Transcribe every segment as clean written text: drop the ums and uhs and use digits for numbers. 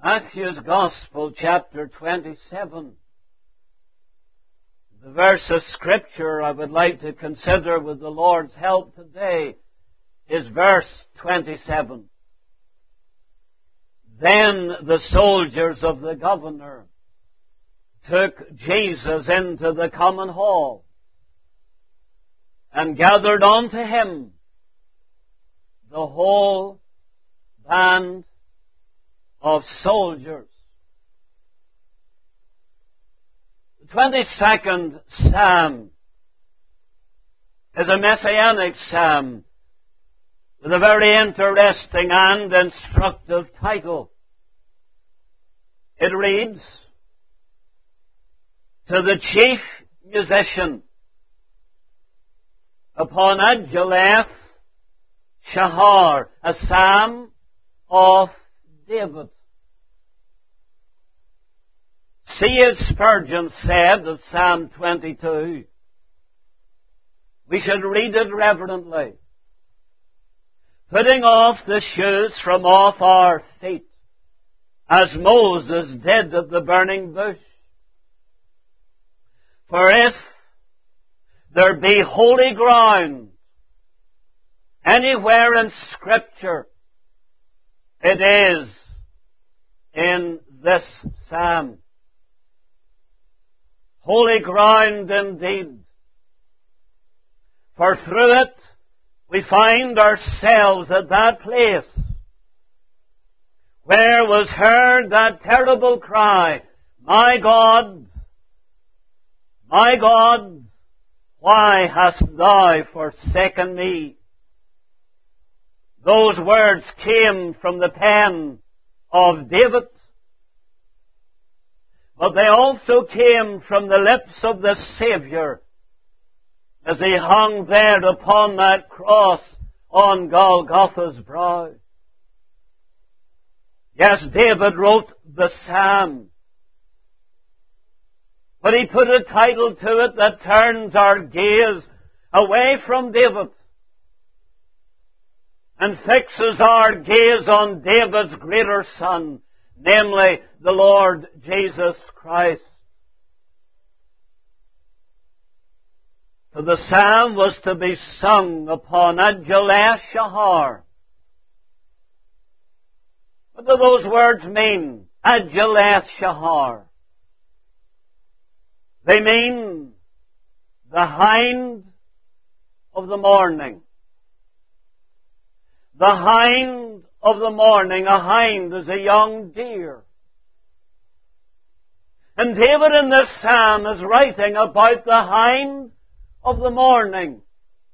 Matthew's Gospel, chapter 27. The verse of Scripture I would like to consider with the Lord's help today is verse 27. Then the soldiers of the governor took Jesus into the common hall and gathered unto him the whole band of soldiers. The 22nd Psalm is a messianic psalm with a very interesting and instructive title. It reads, To the chief musician upon Adjalath Shahar, a psalm of David. C.H. Spurgeon said of Psalm 22, we should read it reverently, putting off the shoes from off our feet, as Moses did at the burning bush. For if there be holy ground anywhere in Scripture, it is in this psalm. Holy ground indeed. For through it we find ourselves at that place where was heard that terrible cry, My God, why hast thou forsaken me? Those words came from the pen of David, but they also came from the lips of the Saviour as he hung there upon that cross on Golgotha's brow. Yes, David wrote the psalm, but he put a title to it that turns our gaze away from David and fixes our gaze on David's greater son, namely the Lord Jesus Christ. For the psalm was to be sung upon Adjalath Shahar. What do those words mean? Adjalath Shahar. They mean the hind of the morning. The hind of the morning. A hind is a young deer. And David in this psalm is writing about the hind of the morning.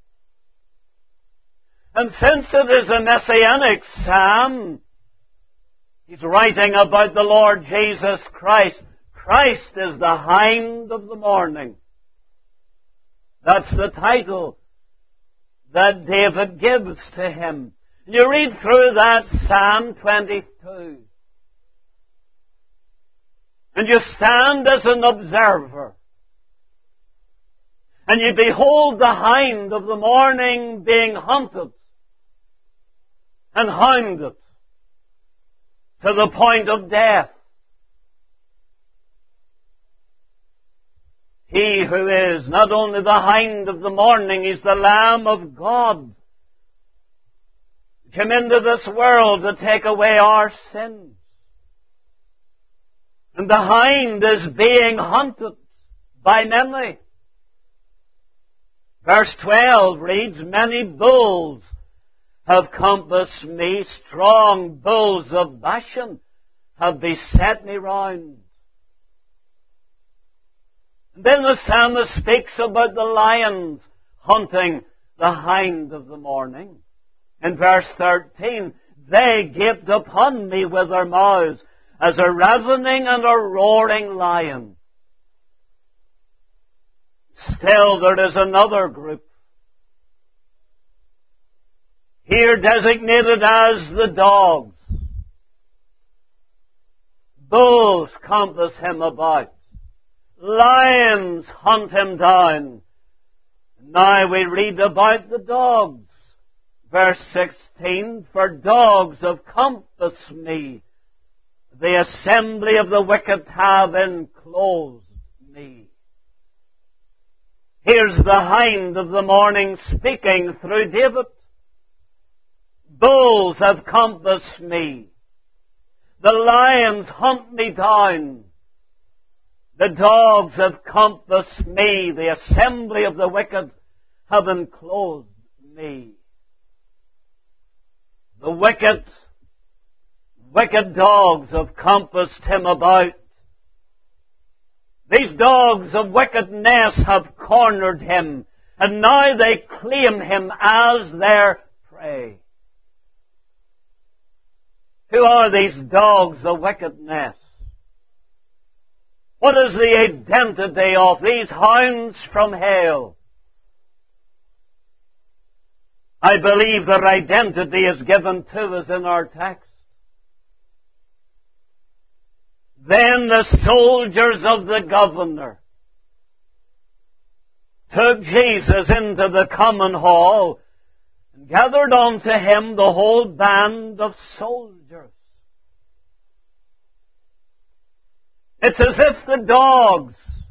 And since it is a messianic psalm, he's writing about the Lord Jesus Christ. Christ is the hind of the morning. That's the title that David gives to him. You read through that Psalm 22, and you stand as an observer, and you behold the hind of the morning being hunted and hounded to the point of death. He who is not only the hind of the morning, he's the Lamb of God, came into this world to take away our sins. And the hind is being hunted by many. Verse 12 reads, Many bulls have compassed me, strong bulls of Bashan have beset me round. And then the psalmist speaks about the lions hunting the hind of the morning. In verse 13, they gaped upon me with their mouths as a ravening and a roaring lion. Still, there is another group, here designated as the dogs. Bulls compass him about. Lions hunt him down. Now we read about the dogs. Verse 16, For dogs have compassed me. the assembly of the wicked have enclosed me. Here's the hind of the morning speaking through David. Bulls have compassed me. The lions hunt me down. The dogs have compassed me. The assembly of the wicked have enclosed me. The wicked dogs have compassed him about. These dogs of wickedness have cornered him, and now they claim him as their prey. Who are these dogs of wickedness? What is the identity of these hounds from hell? I believe their identity is given to us in our text. Then the soldiers of the governor took Jesus into the common hall and gathered unto him the whole band of soldiers. It's as if the dogs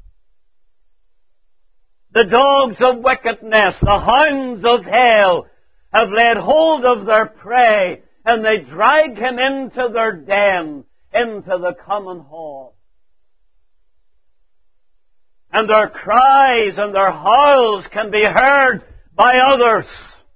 of wickedness, the hounds of hell, have laid hold of their prey, and they drag him into their den, into the common hall. And their cries and their howls can be heard by others.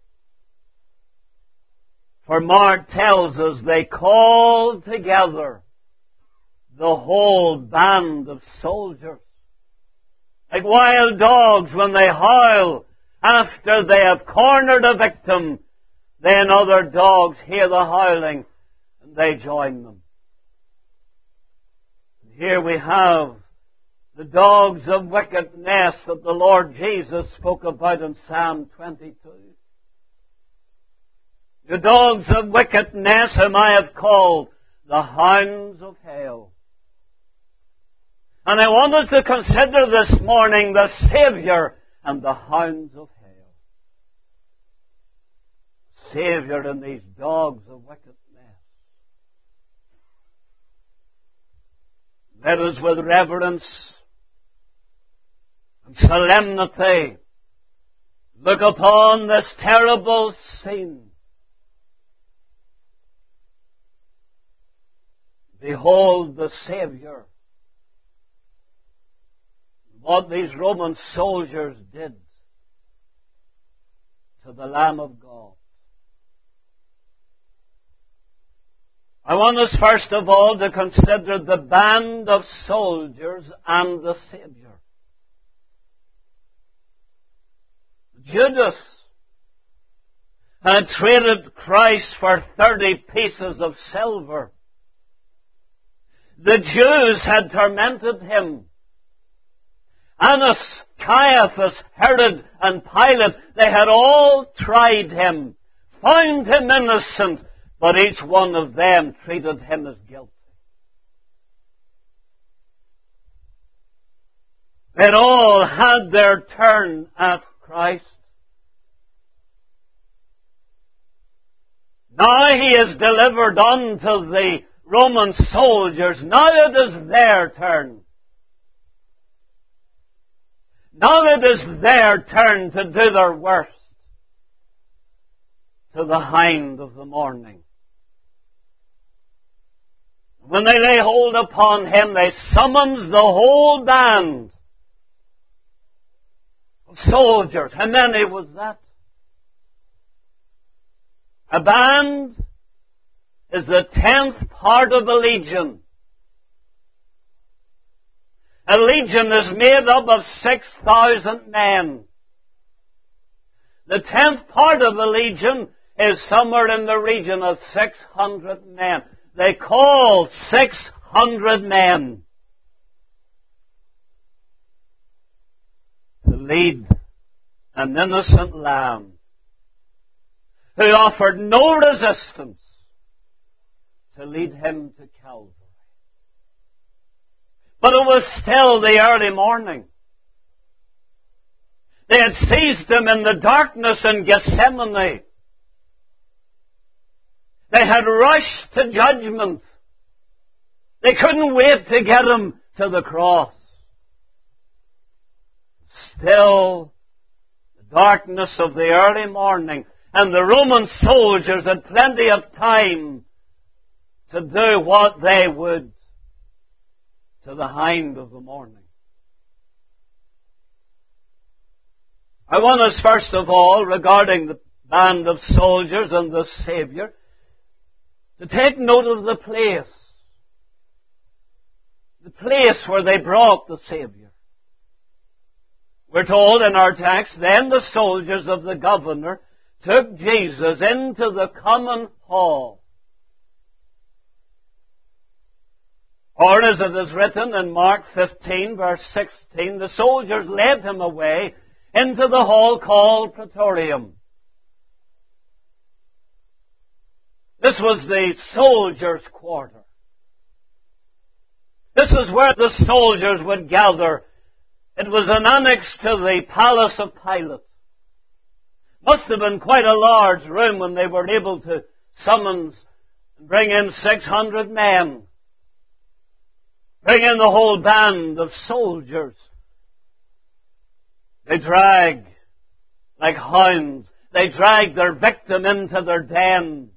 For Mark tells us they called together the whole band of soldiers. Like wild dogs when they howl after they have cornered a victim, then other dogs hear the howling and they join them. Here we have the dogs of wickedness that the Lord Jesus spoke about in Psalm 22. The dogs of wickedness whom I have called the hounds of hell. And I want us to consider this morning the Savior and the hounds of hell. Savior and these dogs of wickedness. Let us with reverence and solemnity look upon this terrible scene. Behold the Savior. What these Roman soldiers did to the Lamb of God. I want us first of all to consider the band of soldiers and the Savior. Judas had traded Christ for 30 pieces of silver. The Jews had tormented him. Annas, Caiaphas, Herod, and Pilate, they had all tried him, found him innocent, but each one of them treated him as guilty. They all had their turn at Christ. Now he is delivered unto the Roman soldiers. Now it is their turn. Now it is their turn to do their worst to the hind of the morning. When they lay hold upon him, they summons the whole band of soldiers. How many was that? A band is the 10th part of a legion. A legion is made up of 6,000 men. The 10th part of a legion is somewhere in the region of 600 men. They call 600 men to lead an innocent lamb who offered no resistance to lead him to Calvary. But it was still the early morning. They had seized him in the darkness in Gethsemane. They had rushed to judgment. They couldn't wait to get him to the cross. Still, the darkness of the early morning, and the Roman soldiers had plenty of time to do what they would to the hind of the morning. I want us, first of all, regarding the band of soldiers and the Savior, to take note of the place where they brought the Savior. We're told in our text, then the soldiers of the governor took Jesus into the common hall. Or as it is written in Mark 15, verse 16, the soldiers led him away into the hall called Praetorium. This was the soldiers' quarter. This is where the soldiers would gather. It was an annex to the palace of Pilate. Must have been quite a large room when they were able to summon and bring in 600 men. Bring in the whole band of soldiers. They drag like hounds. They drag their victim into their den.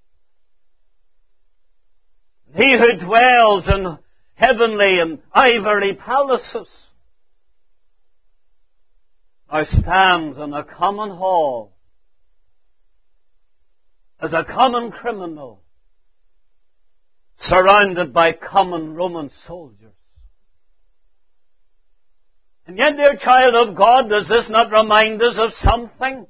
He who dwells in heavenly and ivory palaces now stands in a common hall as a common criminal surrounded by common Roman soldiers. And yet, dear child of God, does this not remind us of something?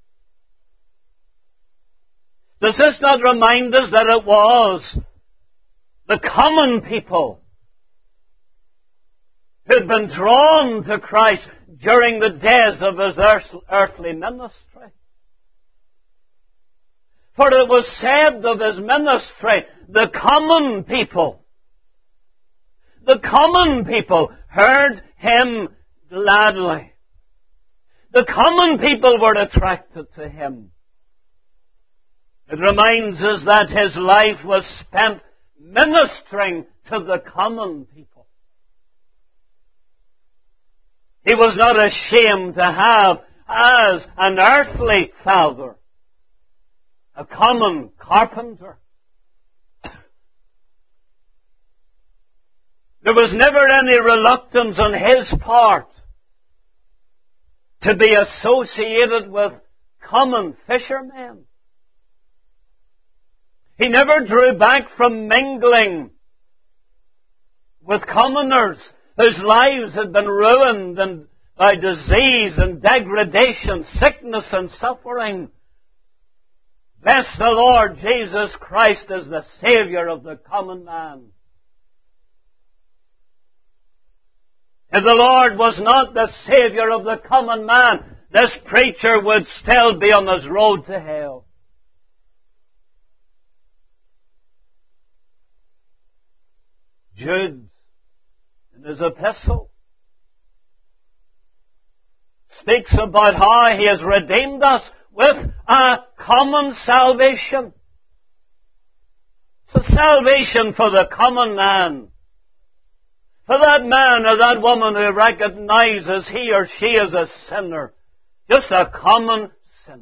Does this not remind us that it was the common people who had been drawn to Christ during the days of His earthly ministry? For it was said of His ministry, the common people heard Him gladly. The common people were attracted to Him. It reminds us that His life was spent ministering to the common people. He was not ashamed to have as an earthly father a common carpenter. There was never any reluctance on His part to be associated with common fishermen. He never drew back from mingling with commoners whose lives had been ruined by disease and degradation, sickness and suffering. Bless the Lord Jesus Christ as the Savior of the common man. If the Lord was not the Savior of the common man, this preacher would still be on his road to hell. Jude, in his epistle, speaks about how he has redeemed us with a common salvation. It's a salvation for the common man. For that man or that woman who recognizes he or she is a sinner. Just a common sinner.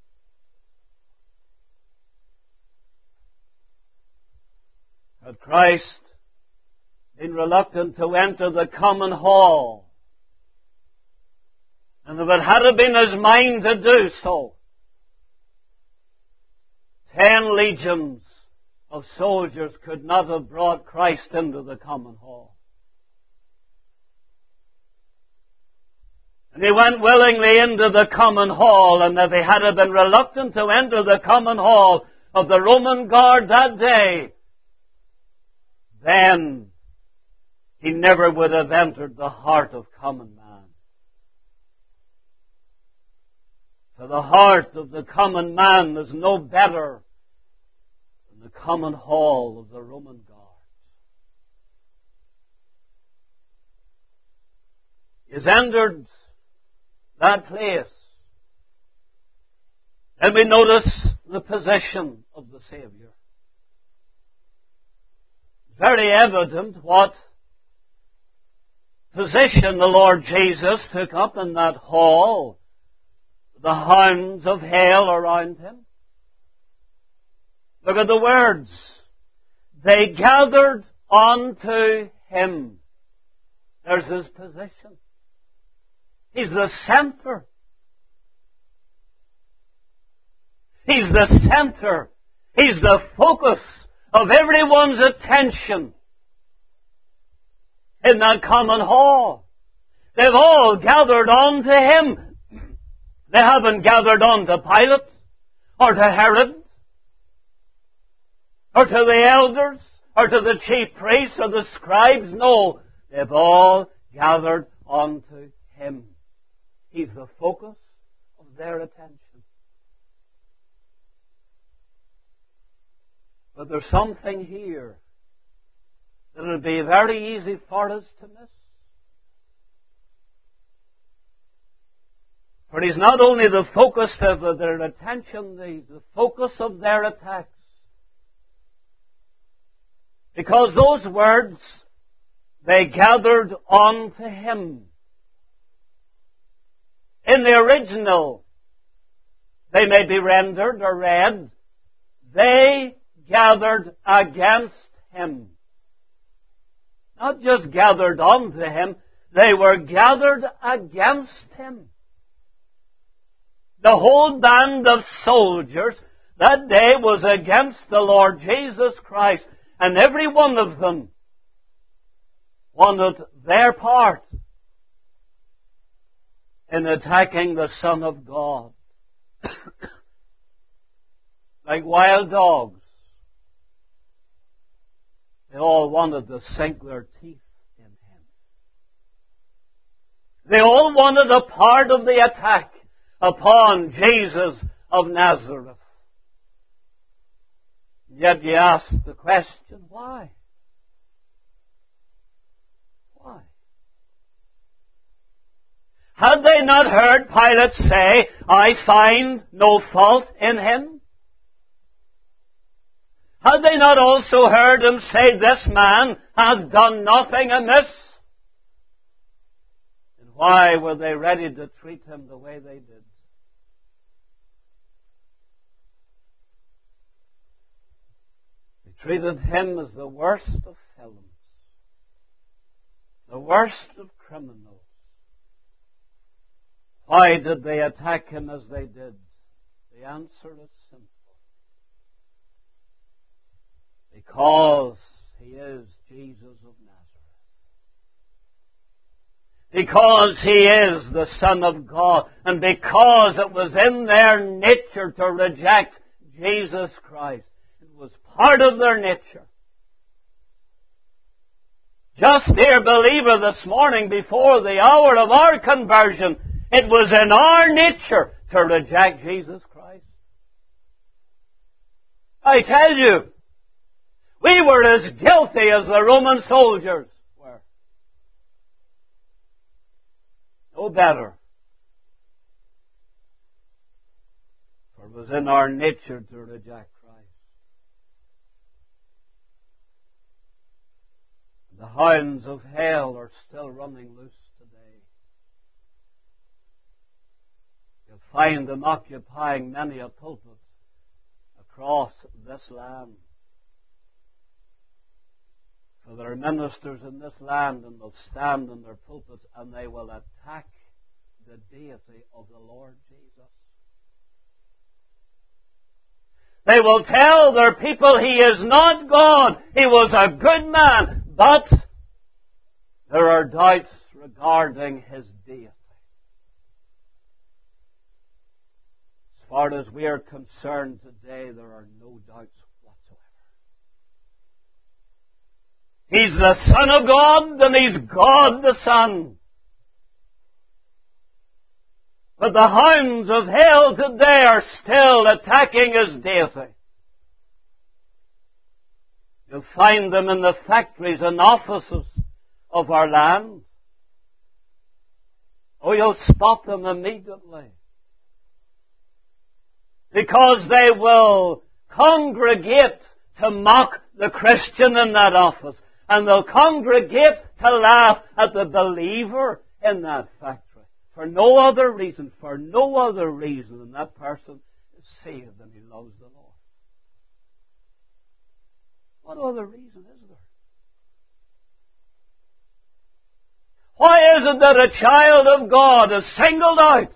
Had Christ been reluctant to enter the common hall, and if it had been His mind to do so, 10 legions of soldiers could not have brought Christ into the common hall. And He went willingly into the common hall, and if He had been reluctant to enter the common hall of the Roman guard that day, then He never would have entered the heart of common man. For the heart of the common man is no better than the common hall of the Roman guard. He has entered that place. And we notice the position of the Savior. very evident what position the Lord Jesus took up in that hall, the hounds of hell around him. Look at the words. They gathered unto him. There's his position. He's the center. He's the center. He's the focus of everyone's attention in that common hall. They've all gathered on to him. They haven't gathered on to Pilate or to Herod or to the elders or to the chief priests or the scribes. No, they've all gathered onto him. He's the focus of their attention. But there's something here that will be very easy for us to miss. For he's not only the focus of their attention, he's the focus of their attacks. Because those words, they gathered onto him. In the original, they may be rendered or read, they gathered against him. Not just gathered onto him, they were gathered against him. The whole band of soldiers that day was against the Lord Jesus Christ, and every one of them wanted their part in attacking the Son of God. Like wild dogs, they all wanted to sink their teeth in him. They all wanted a part of the attack upon Jesus of Nazareth. Yet you ask the question, why? Why? Had they not heard Pilate say, I find no fault in him? Had they not also heard him say, this man has done nothing amiss? And why were they ready to treat him the way they did? They treated him as the worst of felons, the worst of criminals. Why did they attack him as they did? The answer is simple. Because he is Jesus of Nazareth. Because he is the Son of God. And because it was in their nature to reject Jesus Christ. It was part of their nature. Just, dear believer, this morning before the hour of our conversion, it was in our nature to reject Jesus Christ. I tell you, we were as guilty as the Roman soldiers were. No better. For it was in our nature to reject Christ. The hounds of hell are still running loose today. You'll find them occupying many a pulpit across this land. For there are ministers in this land, and they'll stand in their pulpits and they will attack the deity of the Lord Jesus. They will tell their people he is not God. He was a good man, but there are doubts regarding his deity. As far as we are concerned today, there are no doubts whatsoever. He's the Son of God, and he's God the Son. But the hounds of hell today are still attacking his deity. You'll find them in the factories and offices of our land. Oh, you'll spot them immediately. Because they will congregate to mock the Christian in that office. And they'll congregate to laugh at the believer in that factory. For no other reason than that person is saved and he loves the Lord. What other reason is there? Why is it that a child of God is singled out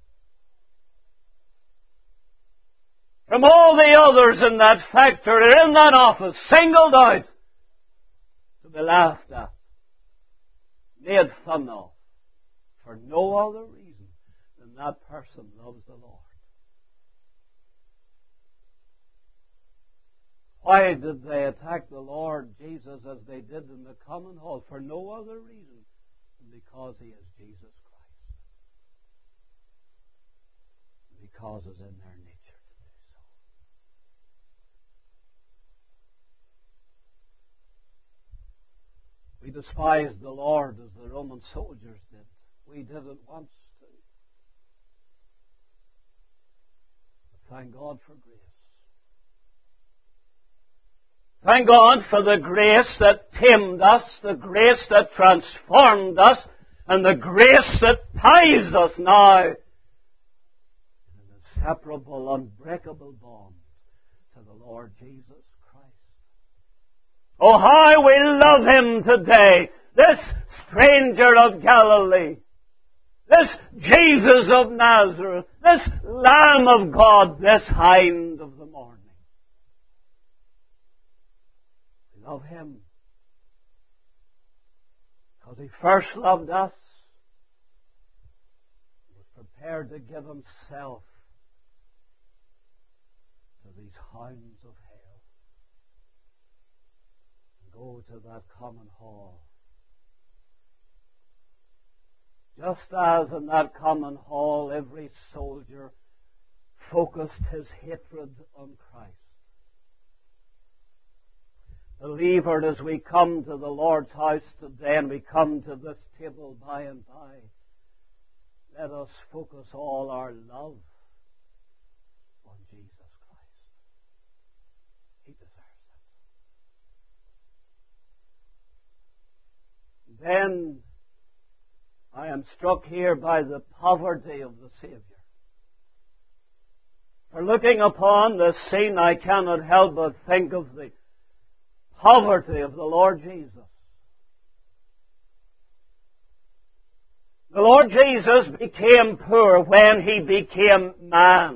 from all the others in that factory, in that office, singled out to be laughed at, made fun of, for no other reason than that person loves the Lord? Why did they attack the Lord Jesus as they did in the common hall? For no other reason than because He is Jesus Christ. Because it's in their nature to do so. We despised the Lord as the Roman soldiers did. We did it once too. But thank God for grace. Thank God for the grace that tamed us, the grace that transformed us, and the grace that ties us now in an inseparable, unbreakable bond to the Lord Jesus Christ. Oh, how we love Him today, this stranger of Galilee, this Jesus of Nazareth, this Lamb of God, this Hind of the morning. Love Him because He first loved us. He was prepared to give Himself to these hounds of hell and go to that common hall. Just as in that common hall every soldier focused his hatred on Christ. Believer, as we come to the Lord's house today and we come to this table by and by, let us focus all our love on Jesus Christ. He deserves it. Then I am struck here by the poverty of the Savior. For looking upon this scene, I cannot help but think of the poverty of the Lord Jesus. The Lord Jesus became poor when He became man.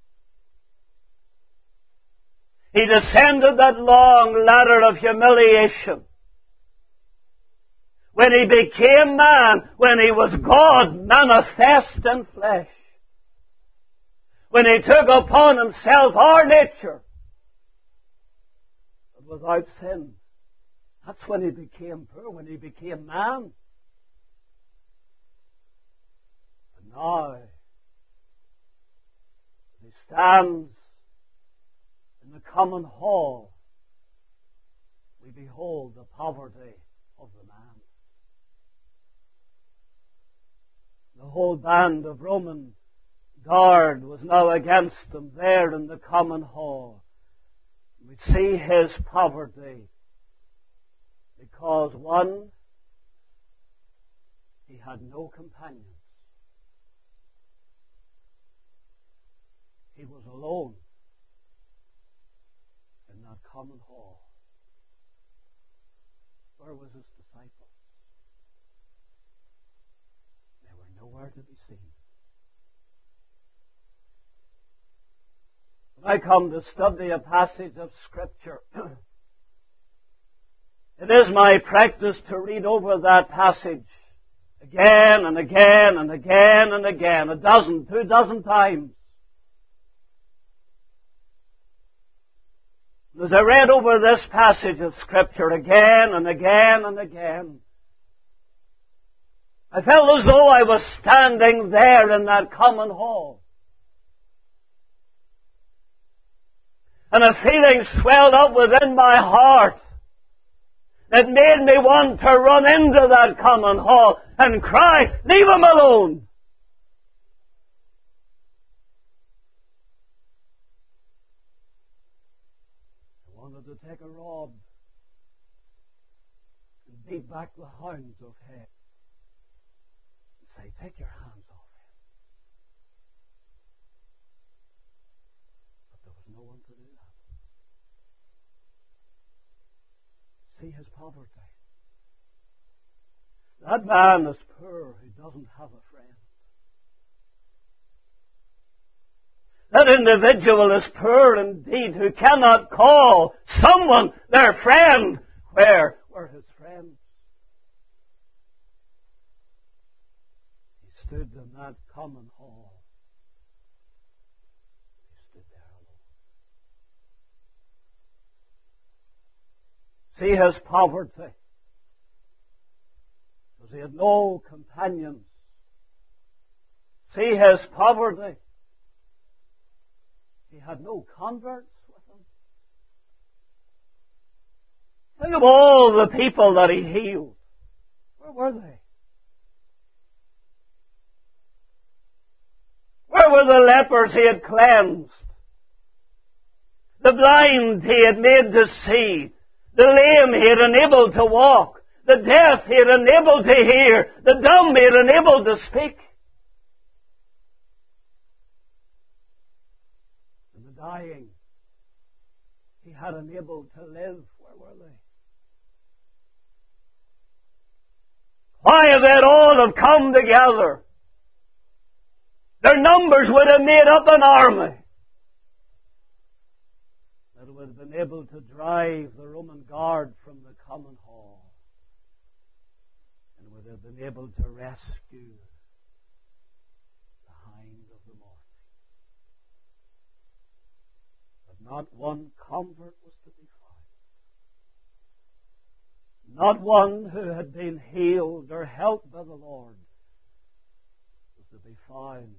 He descended that long ladder of humiliation. When He became man, when He was God manifest in flesh. When He took upon Himself our nature. Without sin. That's when He became poor, when He became man. And now, as He stands in the common hall, we behold the poverty of the man. The whole band of Roman guard was now against Him there in the common hall. We see His poverty because, one, He had no companions. He was alone in that common hall. Where was His disciples? They were nowhere to be seen. When I come to study a passage of Scripture, it is my practice to read over that passage again and again and again and again, 2 dozen times. As I read over this passage of Scripture again and again and again, I felt as though I was standing there in that common hall. And a feeling swelled up within my heart that made me want to run into that common hall and cry, "Leave Him alone!" I wanted to to take a rod and beat back the hounds of hell and say, take your hands off him. But there was no one to do that. See his poverty. That man is poor who doesn't have a friend. That individual is poor indeed who cannot call someone their friend. Where were his friends? He stood in that common hall. He stood there alone. See his poverty. Because he had no companions. See his poverty. He had no converts with him. Think of all the people that he healed. Where were they? Where were the lepers he had cleansed? The blind he had made to see. The lame he had enabled to walk. The deaf he had enabled to hear. The dumb he had enabled to speak. Dying, he had enabled to live. Where were they? Why have they all have come together? Their numbers would have made up an army that would have been able to drive the Roman guard from the common hall and would have been able to rescue the hind of the morning. Not one convert was to be found. Not one who had been healed or helped by the Lord was to be found.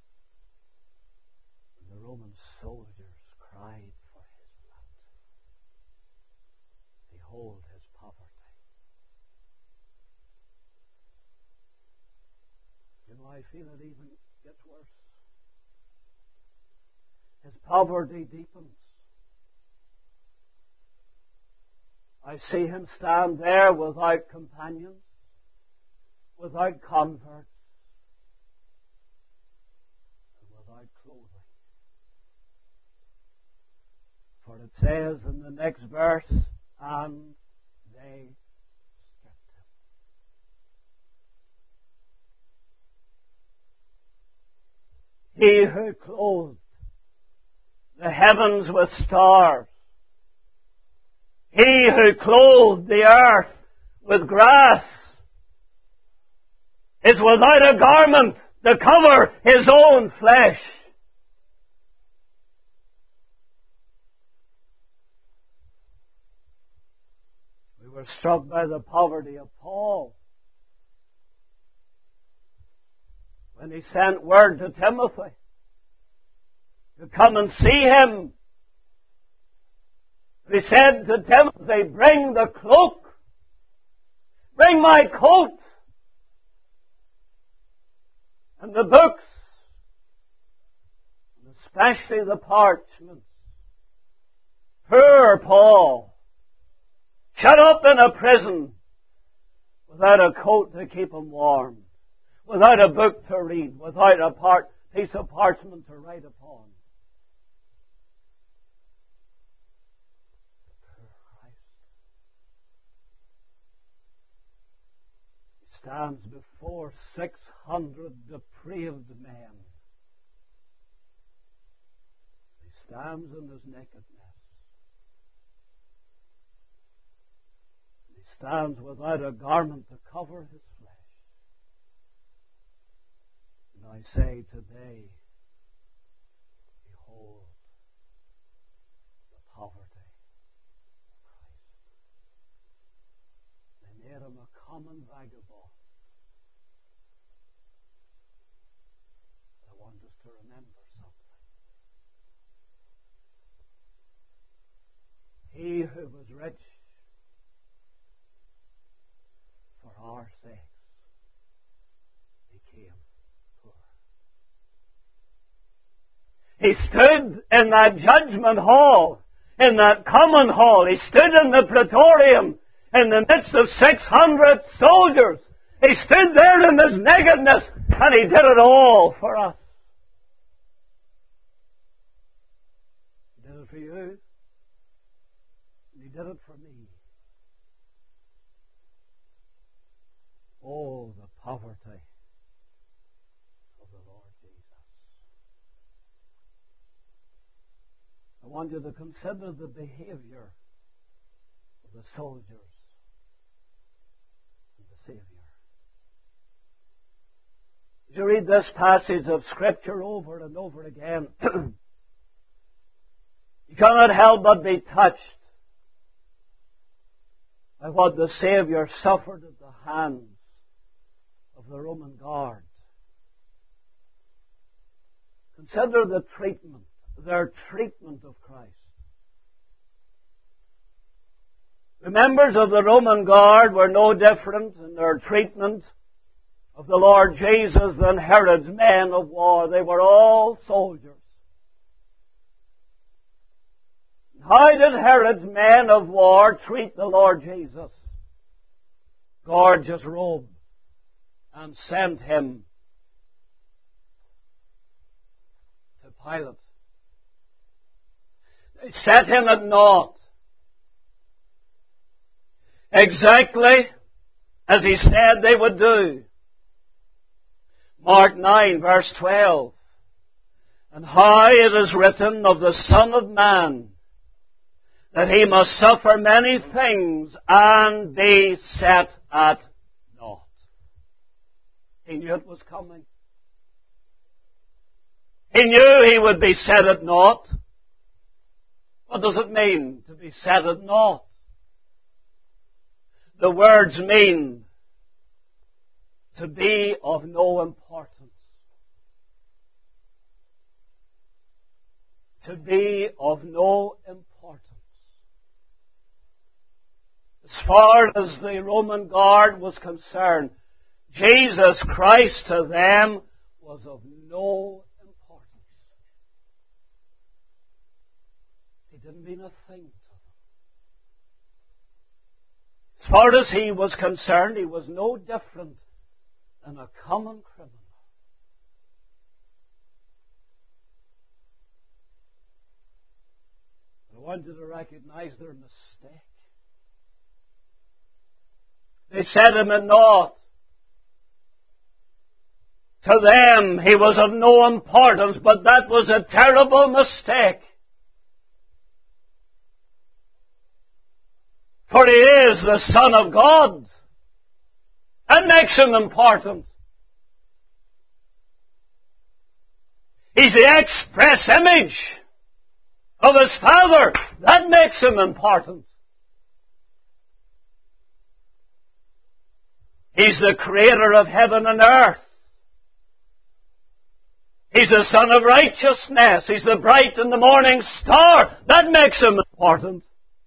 And the Roman soldiers cried for his blood. Behold his poverty. You know, I feel it even gets worse. His poverty deepens. I see him stand there without companions, without converts, and without clothing. For it says in the next verse, and they stripped him. He who clothed the heavens with stars. He who clothed the earth with grass is without a garment to cover his own flesh. We were struck by the poverty of Paul when he sent word to Timothy to come and see him. He said to Timothy, bring the cloak, bring my coat, and the books, and especially the parchments. Poor Paul, shut up in a prison, without a coat to keep him warm, without a book to read, without a piece of parchment to write upon. Stands before 600 depraved men. He stands in his nakedness. He stands without a garment to cover his flesh. And I say today, behold the poverty of Christ. They made him a common vagabond. I want us to remember something. He who was rich for our sakes became poor. He stood in that judgment hall. in that common hall. He stood in the praetorium in the midst of 600 soldiers. He stood there in his nakedness, and he did it all for us. He did it for you, and he did it for me. Oh, the poverty of the Lord Jesus. I want you to consider the behavior of the soldiers and the Savior. As you read this passage of Scripture over and over again, you cannot help but be touched by what the Savior suffered at the hands of the Roman guard. Consider the treatment, their treatment of Christ. The members of the Roman guard were no different in their treatment of the Lord Jesus than Herod's men of war. They were all soldiers. How did Herod's men of war treat the Lord Jesus? Gorgeous robe, and sent him to Pilate. They set him at naught, exactly as he said they would do. Mark 9, verse 12. And how it is written of the Son of Man, that he must suffer many things and be set at naught. He knew it was coming. He knew he would be set at naught. What does it mean to be set at naught? The words mean to be of no importance. To be of no importance. As far as the Roman guard was concerned, Jesus Christ to them was of no importance. He didn't mean a thing to them. As far as he was concerned, he was no different than a common criminal. I want you to recognize their mistake. They set him at naught. To them, he was of no importance, but that was a terrible mistake. For he is the Son of God. That makes him important. He's the express image of his Father. That makes him important. He's the creator of heaven and earth. He's the Son of righteousness. He's the bright and the morning star. That makes him important.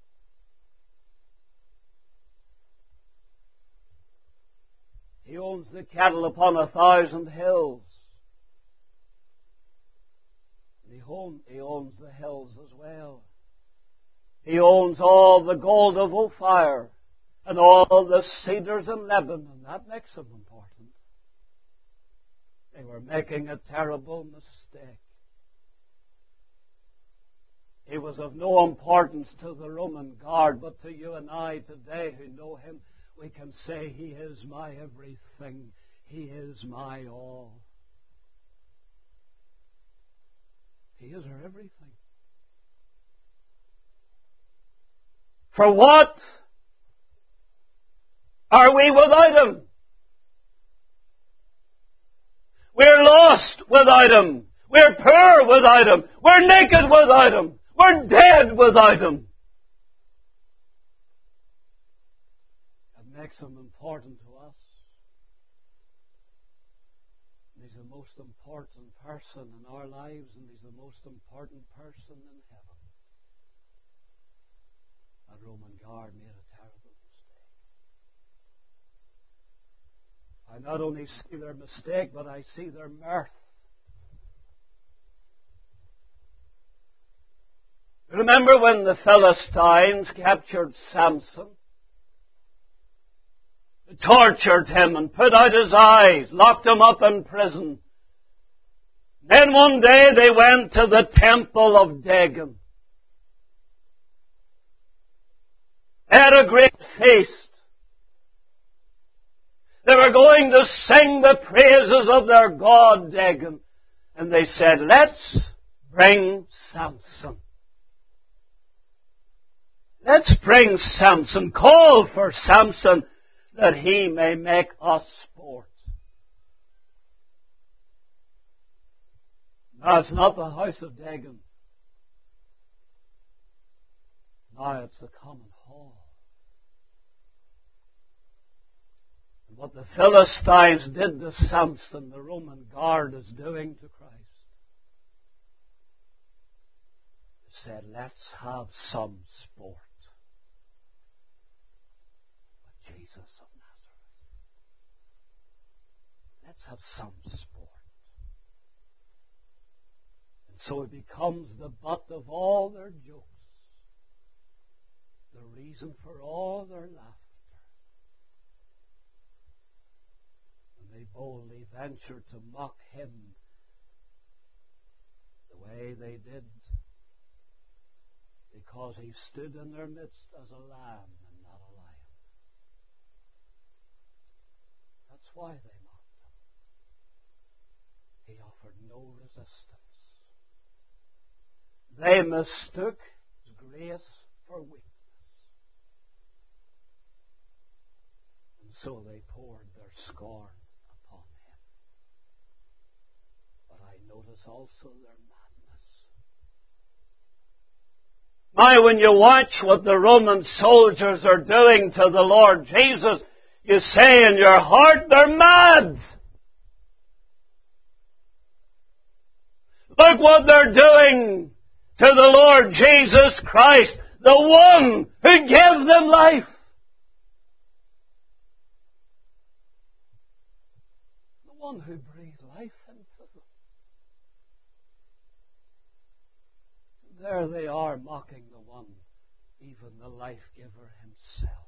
He owns the cattle upon 1,000 hills. He owns the hills as well. He owns all the gold of Ophir and all the cedars in Lebanon. That makes him important. They were making a terrible mistake. He was of no importance to the Roman guard, but to you and I today who know him, we can say, he is my everything. He is my all. He is our everything. For what are we without him? We're lost without him. We're poor without him. We're naked without him. We're dead without him. That makes him important to us. He's the most important person in our lives, and he's the most important person in heaven. That Roman guard made a terrible mistake. I not only see their mistake, but I see their mirth. Remember when the Philistines captured Samson? They tortured him and put out his eyes, locked him up in prison. Then one day they went to the temple of Dagon. They had a great feast. They were going to sing the praises of their god Dagon. And they said, let's bring Samson. Let's bring Samson. Call for Samson that he may make us sport. Now it's not the house of Dagon. Now it's the common hall. And what the Philistines did to Samson, the Roman guard is doing to Christ. They said, let's have some sport. With Jesus of Nazareth. Let's have some sport. And so it becomes the butt of all their jokes. The reason for all their laughter. And they boldly venture to mock him the way they did, because he stood in their midst as a lamb and not a lion. That's why they mocked him. He offered no resistance. They mistook his grace for weakness. And so they poured their scorn upon him. But I notice also their madness. Now when you watch what the Roman soldiers are doing to the Lord Jesus, you say in your heart, they're mad. Look what they're doing to the Lord Jesus Christ, the one who gave them life. The one who breathed life into them. There they are mocking the one, even the life-giver himself.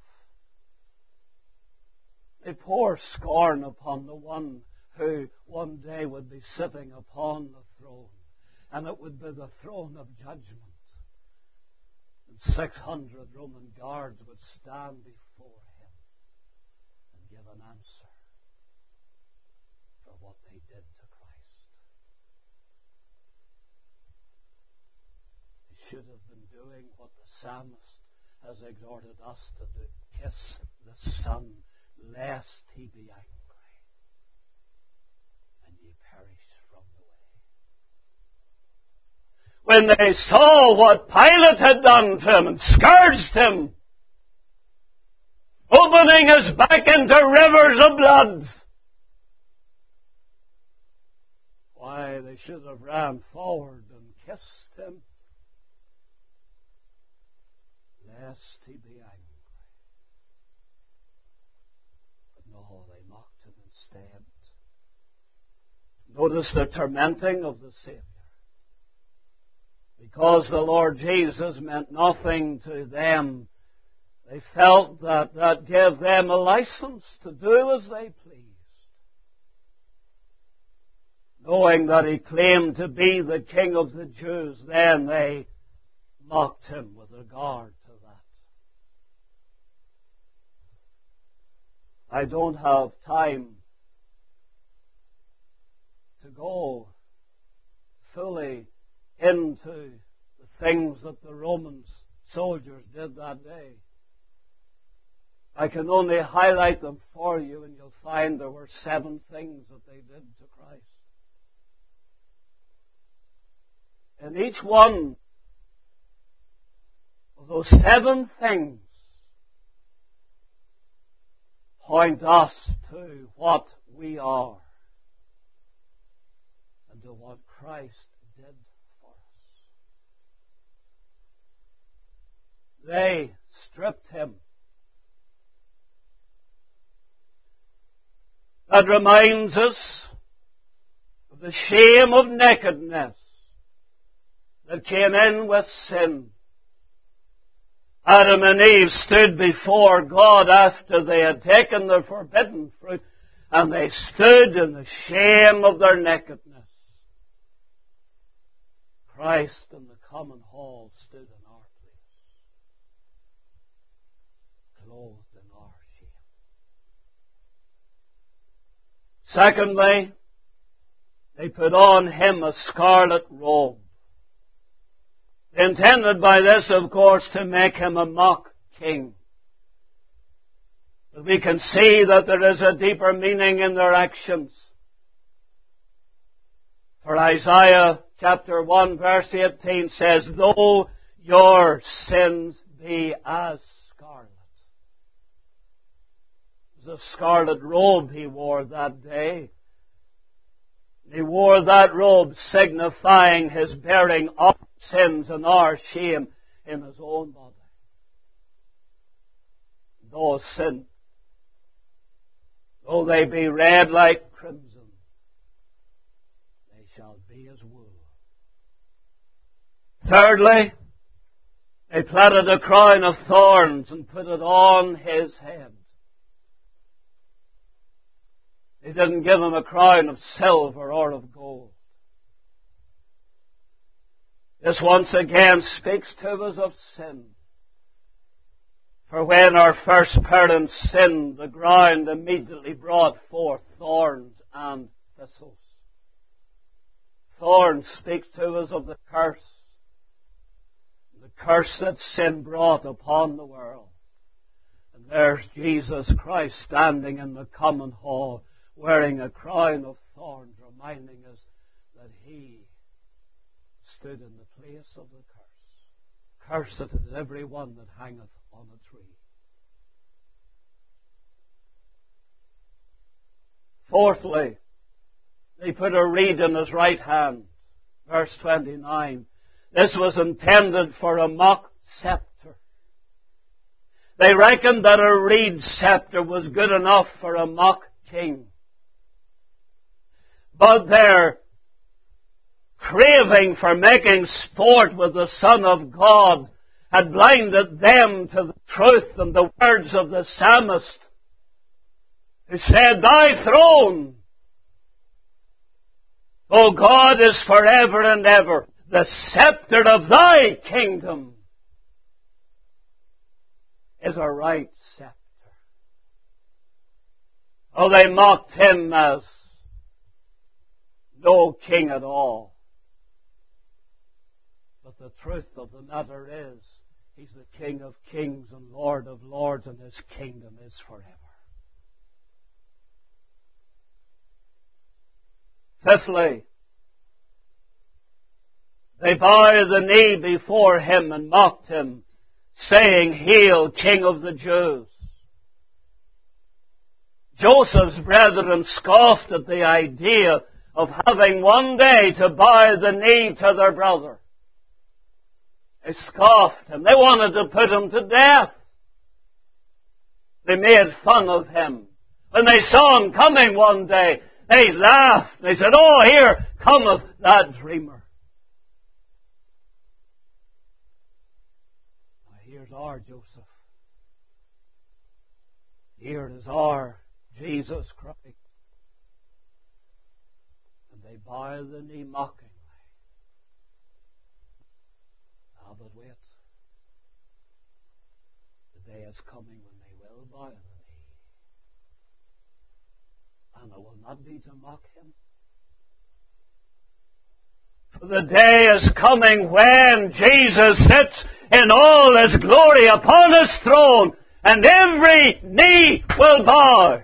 They pour scorn upon the one who one day would be sitting upon the throne. And it would be the throne of judgment. And 600 Roman guards would stand before him and give an answer for what they did to Christ. They should have been doing what the psalmist has exhorted us to do. Kiss the Son, lest he be angry, and ye perish from the way. When they saw what Pilate had done to him and scourged him, opening his back into rivers of blood, why, they should have ran forward and kissed him, lest he be angry. But no, they mocked him instead. Notice the tormenting of the Savior. Because the Lord Jesus meant nothing to them, they felt that gave them a license to do as they pleased. Knowing that he claimed to be the King of the Jews, then they mocked him with regard to that. I don't have time to go fully into the things that the Roman soldiers did that day. I can only highlight them for you, and you'll find there were 7 things that they did to Christ. And each one of those 7 things point us to what we are and to what Christ did for us. They stripped him. That reminds us of the shame of nakedness that came in with sin. Adam and Eve stood before God after they had taken the forbidden fruit, and they stood in the shame of their nakedness. Christ in the common hall stood in our place, clothed in our shame. Secondly, they put on him a scarlet robe. Intended by this, of course, to make him a mock king. But we can see that there is a deeper meaning in their actions. For Isaiah chapter 1 verse 18 says, though your sins be as scarlet. It was a scarlet robe he wore that day. He wore that robe signifying his bearing of sins and our shame in his own body. Those sins, though they be red like crimson, they shall be as wool. Thirdly, they plaited a crown of thorns and put it on his head. They didn't give him a crown of silver or of gold. This once again speaks to us of sin. For when our first parents sinned, the ground immediately brought forth thorns and thistles. Thorns speaks to us of the curse that sin brought upon the world. And there's Jesus Christ standing in the common hall, wearing a crown of thorns, reminding us that he stood in the place of the curse. Cursed is every one that hangeth on a tree. Fourthly, they put a reed in his right hand. Verse 29. This was intended for a mock scepter. They reckoned that a reed scepter was good enough for a mock king. But their craving for making sport with the Son of God had blinded them to the truth and the words of the psalmist, who said, Thy throne, O God, is forever and ever. The scepter of thy kingdom is a right scepter. Oh, they mocked him as no king at all. But the truth of the matter is, he's the King of kings and Lord of lords, and his kingdom is forever. Fifthly, they bowed the knee before him and mocked him, saying, Hail, King of the Jews. Joseph's brethren scoffed at the idea of having one day to bow the knee to their brother. They scoffed him. They wanted to put him to death. They made fun of him. When they saw him coming one day, they laughed. They said, Oh, here cometh that dreamer. Now here's our Joseph. Here is our Jesus Christ. And they bow the knee mockingly. Ah, but wait. The day is coming when they will bow the knee. And it will not be to mock him. For the day is coming when Jesus sits in all his glory upon his throne, and every knee will bow.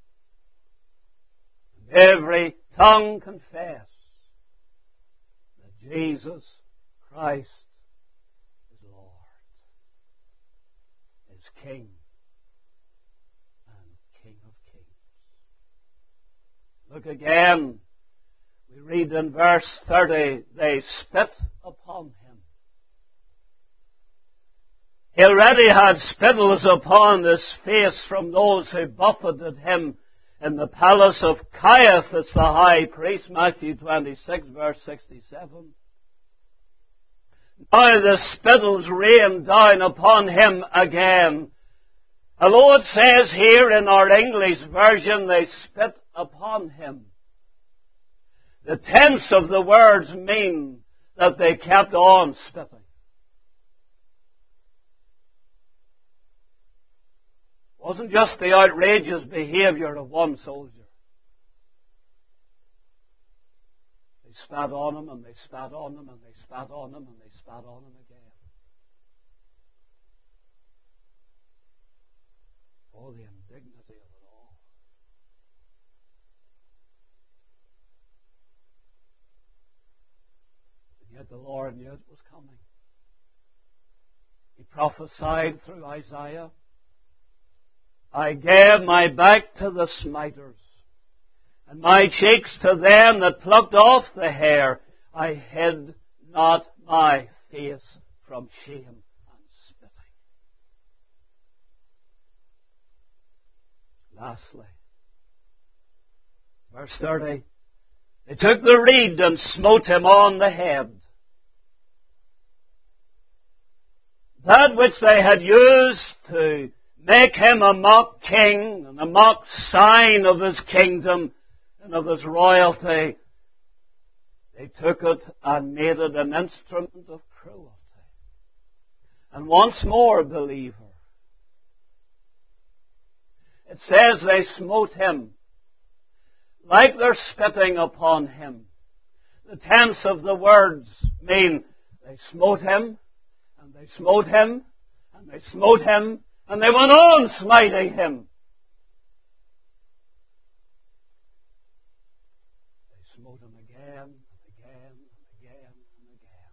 Every tongue confess that Jesus Christ is Lord, is King, and King of kings. Look again. We read in verse 30, they spit upon him. He already had spittles upon his face from those who buffeted him in the palace of Caiaphas the high priest, Matthew 26, verse 67. Now the spittles rain down upon him again. Although it says here in our English version, they spit upon him. The tense of the words mean that they kept on spitting. It wasn't just the outrageous behavior of one soldier. They spat on him, and they spat on him, and they spat on him, and they spat on him again. Oh, the indignity of it all. And yet the Lord knew it was coming. He prophesied through Isaiah, I gave my back to the smiters, and my cheeks to them that plucked off the hair. I hid not my face from shame and spitting. Lastly, verse 30, they took the reed and smote him on the head. That which they had used to make him a mock king and a mock sign of his kingdom and of his royalty, they took it and made it an instrument of cruelty. And once more, believer, it says they smote him like they're spitting upon him. The tense of the words mean they smote him, and they smote him, and they smote him, and they went on smiting him. They smote him again, and again, and again, and again.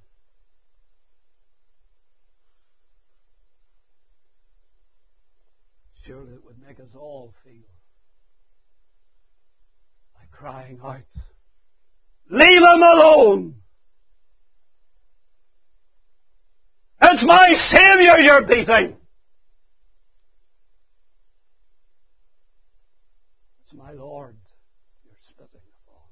Surely it would make us all feel like crying out, leave him alone! It's my Savior you're beating! It's my Lord you're spitting upon.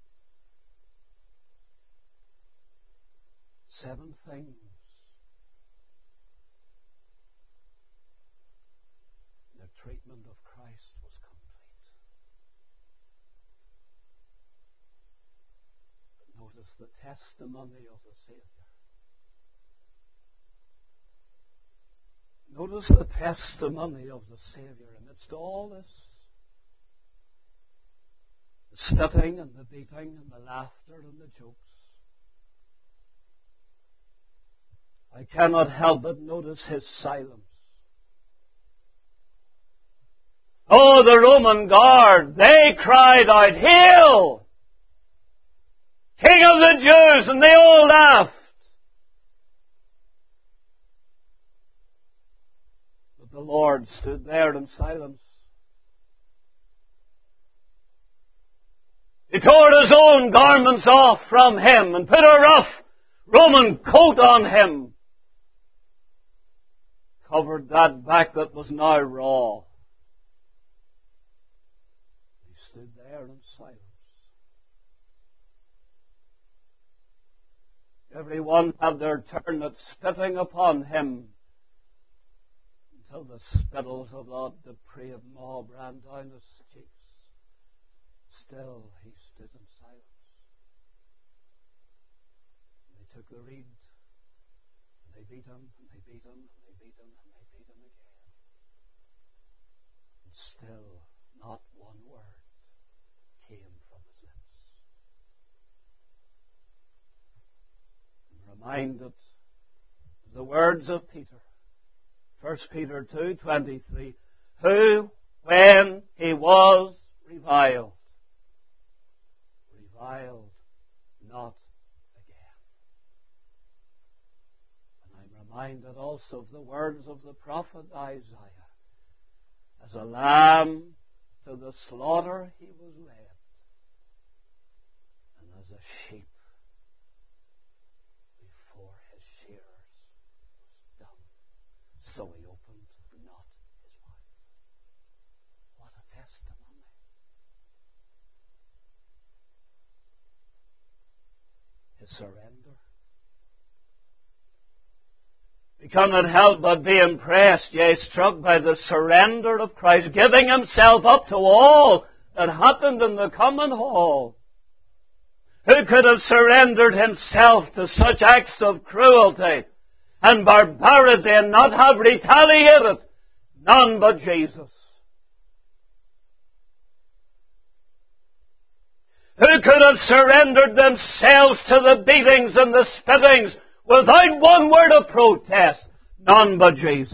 7 things the treatment of Christ was complete. But notice the testimony of the Savior. Notice the testimony of the Savior amidst all this. The spitting and the beating and the laughter and the jokes. I cannot help but notice his silence. Oh, the Roman guard, they cried out, Hail! King of the Jews! And they all laughed. But the Lord stood there in silence. He tore his own garments off from him and put a rough Roman coat on him. Covered that back that was now raw. He stood there in silence. Everyone had their turn at spitting upon him until the spittles of that depraved mob ran down his cheeks. Still he stood in silence. And they took the reed, and they beat him, and they beat him, and they beat him, and they beat him again. And still not one word came from his lips. I'm reminded of the words of Peter. 1 Peter 2:23, who, when he was reviled not again. And I'm reminded also of the words of the prophet Isaiah. As a lamb to the slaughter he was led, and as a sheep before his shearers was dumb, so he opened not his mouth. What a testimony. His surrender, You cannot help but be impressed, yea, struck by the surrender of Christ, giving himself up to all that happened in the common hall. Who could have surrendered himself to such acts of cruelty and barbarity and not have retaliated? None but Jesus. Who could have surrendered themselves to the beatings and the spittings without one word of protest? None but Jesus.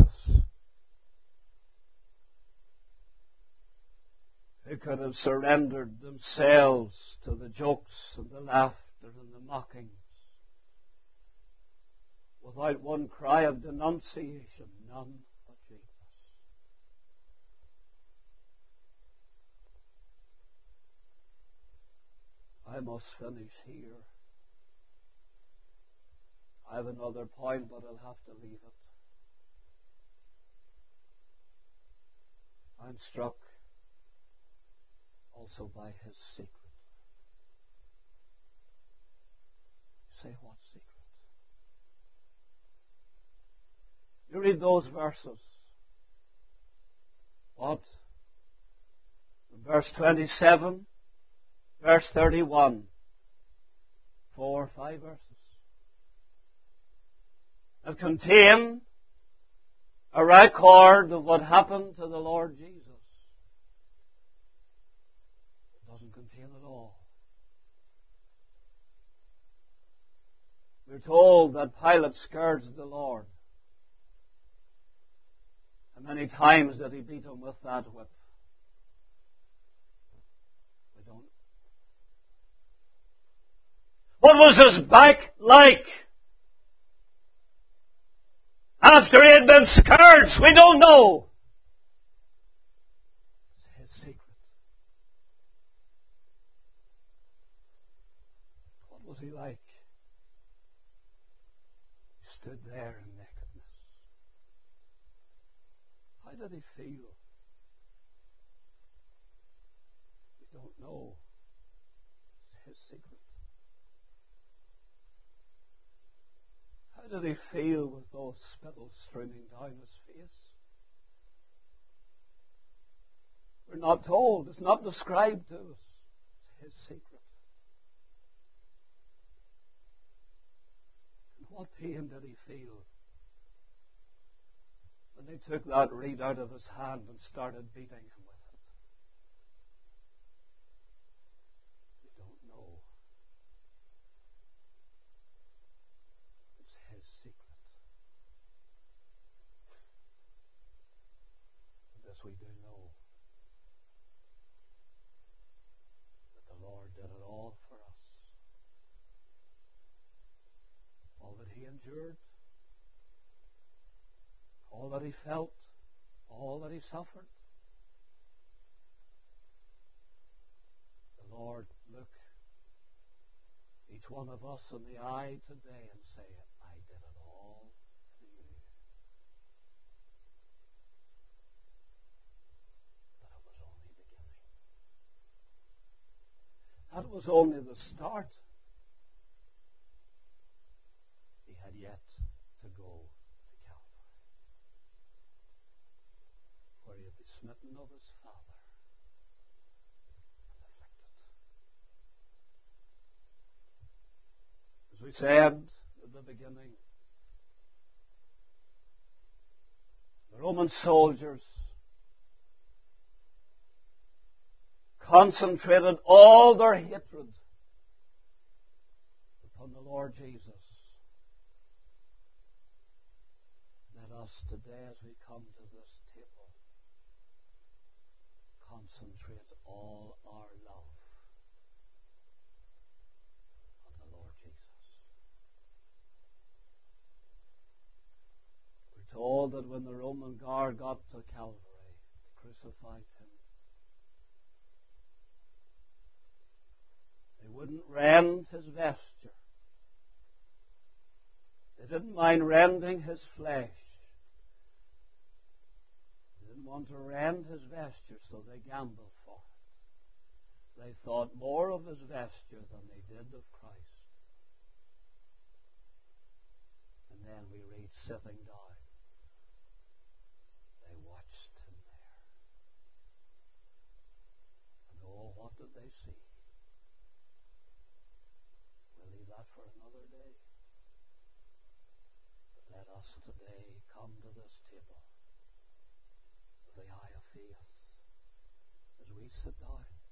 Who could have surrendered themselves to the jokes and the laughter and the mockings without one cry of denunciation? None but Jesus. I must finish here. I have another point, but I'll have to leave it. I'm struck also by his secret. You say, what secret? You read those verses. What? Verse 27, verse 31. 4 or 5 verses. That contain a record of what happened to the Lord Jesus. It doesn't contain it all. We're told that Pilate scourged the Lord. How many times did he beat him with that whip? We don't. What was his back like? After he had been scourged, we don't know. It's his secret. What was he like? He stood there in nakedness. How did he feel? We don't know. It's his secret. How did he feel with those spittle streaming down his face? We're not told. It's not described to us. It's his secret. And what pain did he feel when they took that reed out of his hand and started beating him with it? We don't know. His secret. This we do know, that the Lord did it all for us. All that he endured, all that he felt, all that he suffered. The Lord look each one of us in the eye today and say, I did it all for you. But it was only beginning. That was only the start. He had yet to go to Calvary, where he would be smitten of his Father and afflicted. As we said at the beginning, the Roman soldiers concentrated all their hatred upon the Lord Jesus. Let us today, as we come to this table, concentrate all our love on the Lord Jesus. We're told that when the Roman guard got to Calvary, they crucified him. They wouldn't rend his vesture. They didn't mind rending his flesh. They didn't want to rend his vesture, so they gambled for it. They thought more of his vesture than they did of Christ. And then we read, sitting down, they watched him there. And oh, what did they see? We'll leave that for another day. But let us today come to this table with the eye of faith as we sit down.